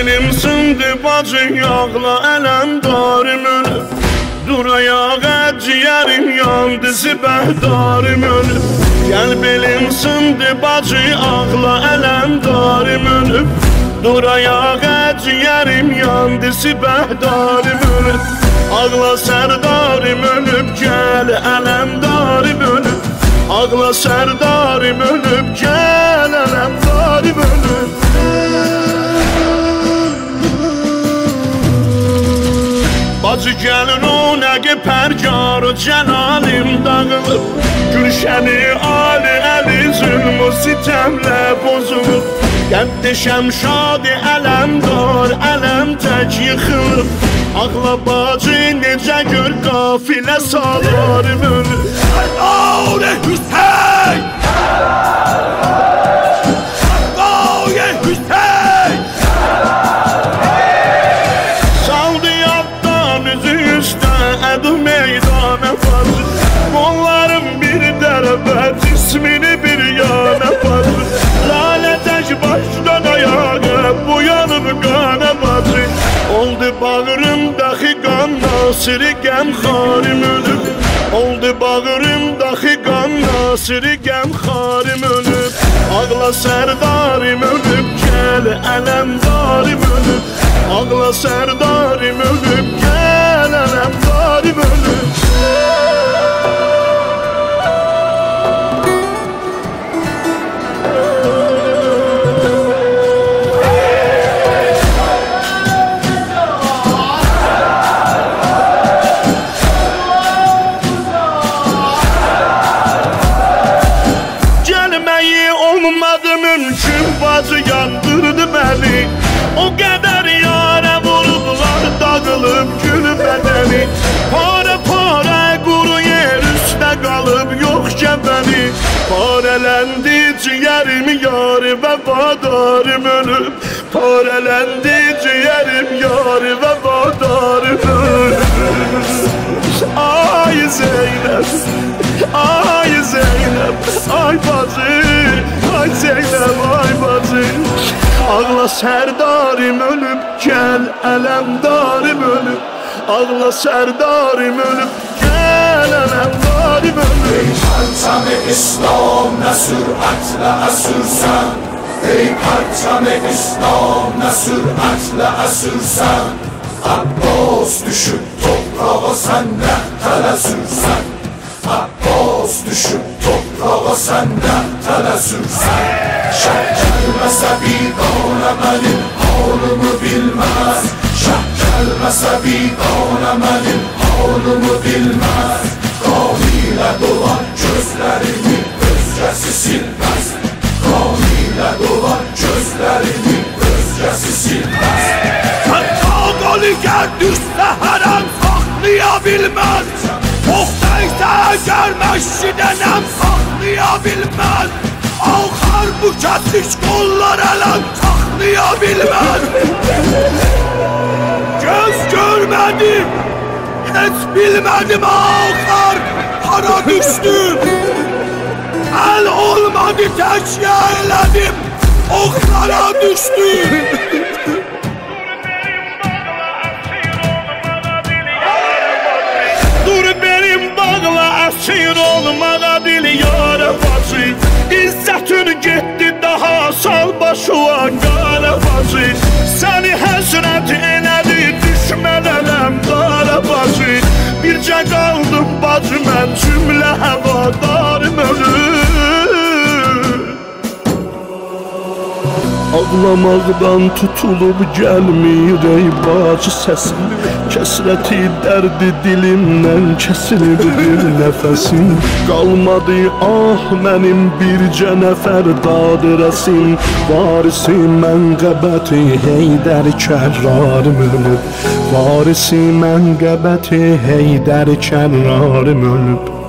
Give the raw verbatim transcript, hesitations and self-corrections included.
belim sındı bacı yağla ələmdarım ölüb. Dur ayağa ciğerim yandı zibəhdarım ölüb. Gel belim sındı bacı ağla ələmdarım ölüb. Dur ayağa ciğerim yandı zibəhdarım ölüb. Ağla sərdarım ölüb gel ələmdarım ölüb. Ağla sərdarım ölüb gel ələmdarım ölüb. Bacı gəlin o nəqi pərgar cəlalim dağılıb. Gülşəni ali əli zülmü sitəmlə bozulub. Qəddişəm şadi ələmdar ələm tək yıxılıb. Ağla bacı necə gör qafilə salarım ölüb. Sərdarı Hüseyn! Sərdarı Hüseyn! Saldı yaddan üzü üstə ədu meydana bacı. Onların bir dərəbət ismini bir yana bacı. Lalə tək başdan ayağa bu yanıb qana bacı. Oldu bağrımdakı qan nasiri qəmxarim ölüb. Oldu bağrımdakı qan nasiri qəmxarim ölüb. Ağla sərdarım ölüb gəl ələmdarım ölüb. Ağla sərdarım ölüb gəl ələmdarım ölüb. Olmadı mümkün bacı yandırdı beni. O qədər yara vurdular dağılıb gül bədəni. Para para quru yer üstə qalıb yox kəbəni. Parələndi ciğerim yarı və vadarım ölüb. Parələndi ciğerim yarı və vadarım ölüb. Ay Zeynep, ay Zeynep, ay bacı. Ay Zeynep, ay bacı. Ağla sərdarım ölüb gəl ələmdarım ölüb. Ağla sərdarım ölüb gəl ələmdarım ölüb. Ey parçam-ı İslam nə sürətlə əsürsən. Ey parçam-ı İslam nə sürətlə əsürsən. Abbas düşüb toprağa sən nə tələ sürsən. Abbas düşüb toprağa sən nə tələ sürsən. Şəh gəlməsə biqanə mənim halımı bilməz. Şəh gəlməsə biqanə mənim halımı bilməz. Qan ilə dolan gözlərimi özgəsi silməz. Qan ilə dolan gözlərimi özgəsi silməz. Qalı gəl düşsə hərəm saxlaya bilməz. Oxtaysa əgər məşidənəm saxlaya bilməz. Alxar bu kəsiş qollar ələm saxlaya bilməz. Göz görmədi, heç bilmədim alxar hara düşdüm. Əl olmadı təkyə elədim, oxlara düşdüm. Əsir olmağa dil yara bacı. İzzətin getdi daha sal başıva qara bacı. Səni həsrət elədi düşmən ələm qara bacı. Bircə qaldım bacı mən cümlə həvadarım ölüb. Ağlamaqdan tutulub gəlmir ey bacı səsim. Kəsrəti dərdi dilimdən kəsilib bir nəfəsim. Qalmadı ah mənim bircə nəfər dadirəsim. Varisi mənqəbəti Heydər kərrarım ölüb. Varisi mənqəbəti Heydər kərrarım ölüb.